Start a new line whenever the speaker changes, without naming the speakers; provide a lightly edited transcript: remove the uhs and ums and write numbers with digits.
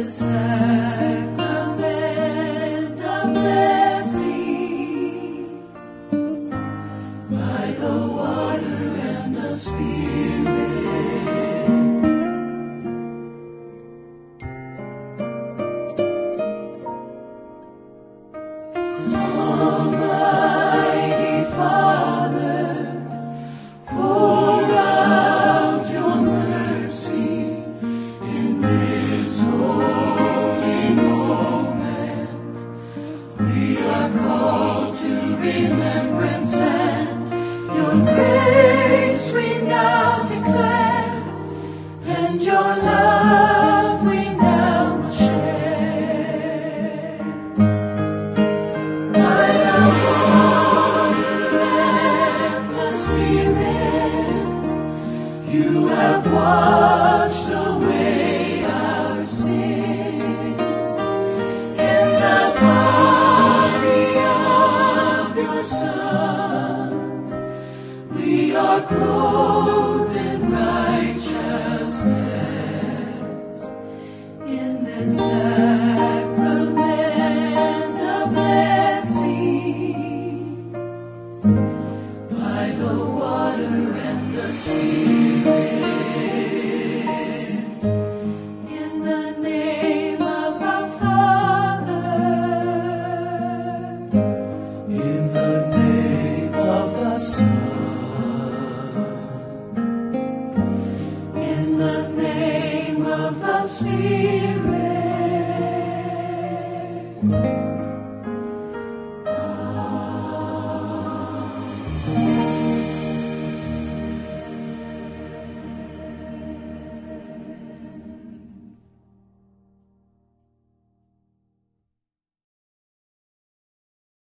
sacrament of blessing, by the water and the Spirit. Almighty Father, pour out your mercy in this holy moment. We are called to remembrance, and your grace we now declare, and your love we now will share. By the water and the Spirit, you have washed away our sin. In the body of your Son, we are clothed in righteousness. In this